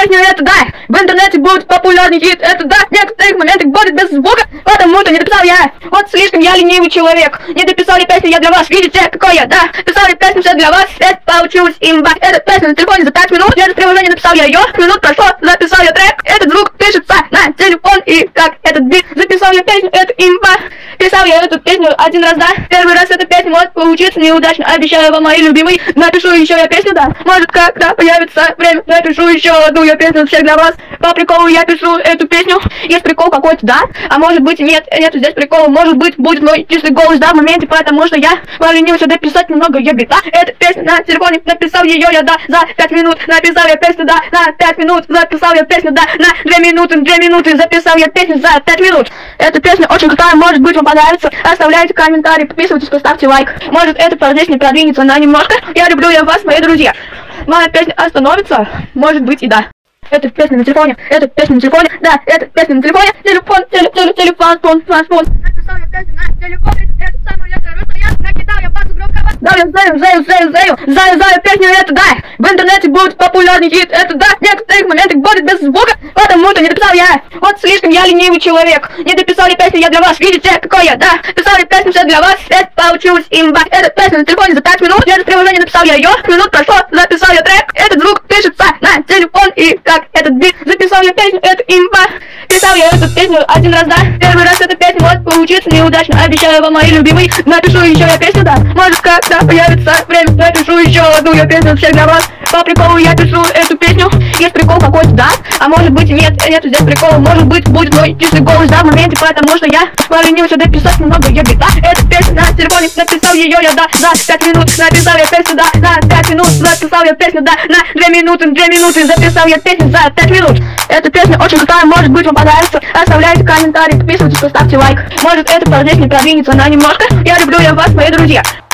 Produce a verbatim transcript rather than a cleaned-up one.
песню, это да. В интернете будет популярный хит, это да. В некоторых моментах будет без звука, потому-то не дописал я. Вот слишком я ленивый человек. Не дописал я песню я для вас, видите, какой я, да. Писал я песню все для вас, это получилось имба. Эта песня на телефоне за пять минут, я же приложение написал я ее. Минут прошло, записал я трек, этот звук пишется на телефон и как этот бит. Записал я песню, это имба. Писал я эту песню один раз, да. Первый раз эта песня может получиться неудачно, обещаю вам, мои любимые. Напишу еще я песню, да. Может, когда появится время, напишу еще одну я песню всех для вас. По приколу я пишу эту песню. Есть прикол какой-то, да. А может быть нет, нету здесь прикола. Может быть будет мой чистый голос, да, в моменте, потому что я поленился дописать немного я бита. Эта песня на телефоне, написал ее я, да, за пять минут. Написал я песню, да, на пять минут. Записал я песню, да, на две минуты, две минуты. Записал я песню за пять минут. Эта песня очень крутая, может быть вам понравится. Оставляйте комментарий, подписывайтесь, поставьте лайк. Может это здесь не продвинется на немножко. Я люблю я вас, мои друзья. Моя песня остановится, может быть и да. Это песня на телефоне, это песня на телефоне, да, это песня на телефоне, телефон, теле, теле, телефон, фон, фон. Написал я песню на телефоне, это самое я говорю, что я накидал я басу громко. Да, я знаю, знаю, знаю, знаю, знаю, знаю песню, это да. В интернете будет популярный хит, это да. В некоторых моментах будет без звука, потому-то не дописал я. Вот слишком я ленивый человек. Не дописал я песню я для вас, видите, какой я, да. Писал я песню все для вас, это получилось имба. Эта песня на телефоне за пять минут, я же приложение написал я ее. Минут прошло, записал я трек, этот звук пишется на телефон и как этот бит. Записал я песню, это имба. Писал я эту песню один раз, да. Первый раз эта песня может получиться неудачно, обещаю вам, мои любимые. Напишу еще я песню, да. Может, когда появится время, напишу еще одну я песню всех для вас. По приколу я пишу эту песню. Есть прикол какой-то, да. А может быть нет, нету здесь прикола. Может быть будет мой чистый голос, да, в моменте, потому что я поленился дописать немного я бита. Эта песня на телефоне, написал ее я, да, за пять минут. Написал я песню, да, на пять минут. Записал я песню, да, на две минуты, две минуты. Записал я песню за пять минут. Эта песня очень крутая, может быть вам понравится. Оставляйте комментарий, подписывайтесь, поставьте лайк. Может это здесь не продвинется на немножко. Я люблю я вас, мои друзья.